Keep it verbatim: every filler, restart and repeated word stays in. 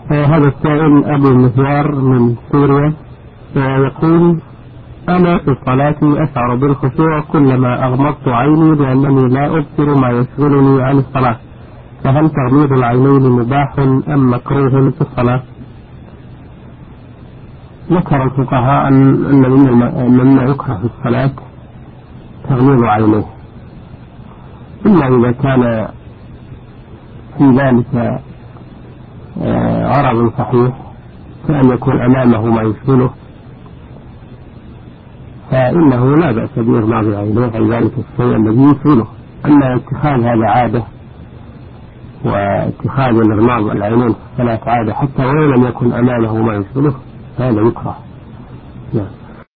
هذا السائل أبو المثيار من سوريا يقول: أنا في صلاتي أشعر بالخشوع كلما أغمضت عيني لأنني لا أبصر ما يشغلني عن الصلاة، فهل تغميض العينين مباح أم مكروه في الصلاة؟ ذكر الفقهاء أن مما يكره في الصلاة تغميض عينيه، إلا إذا كان في ذلك غرض صحيح كأن يكون أمامه ما يشغله، فإنه لا بأس بإغماض عينيه عن ذلك الشيء الذي يشغله. أما اتخاذ هذا عادة واتخاذ الإغماض العينين في الصلاة عادة حتى ولو لم يكن أمامه ما يشغله هذا يكره. نعم.